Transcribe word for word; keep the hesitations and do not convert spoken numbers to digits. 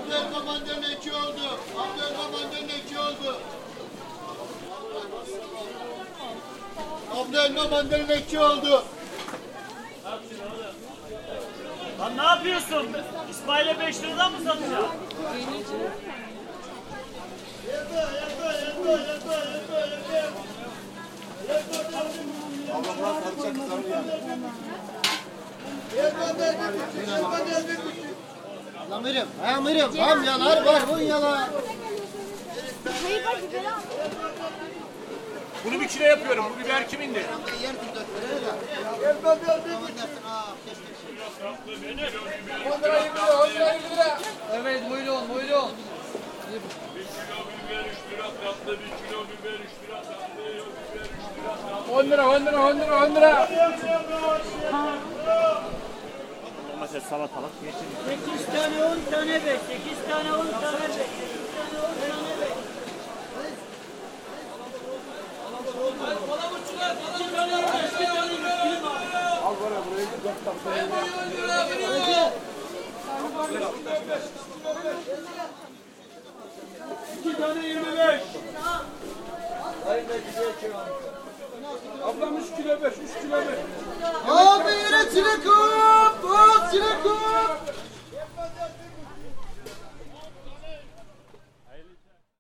Abdülkaman'dan iki oldu. Abdülkaman'dan iki oldu. Abdülkaman'dan iki oldu. Lan ne yapıyorsun? İsmail'e beş liradan mı satacaksın? Amirim, amirim, ham yalar var, bu yalar. Bunu bir kilo yapıyorum. Bu biber kimindi? Evet, buyurun, buyurun. Bir kilo biber üç lira tatlı, bir kilo biber üç lira tatlı, biber üç lira tatlı. on lira, on lira, on lira, on lira. Mesela salatalık yeşil. sekiz tane on tane beş. sekiz tane on tane beş. sekiz tane on tane beş. Al bana buraya bir dört tatlı. İki tane yirmi beş. Ablam üç kilo beş, üç kilo beş. Abi yine çilek hop, hop çilek hop.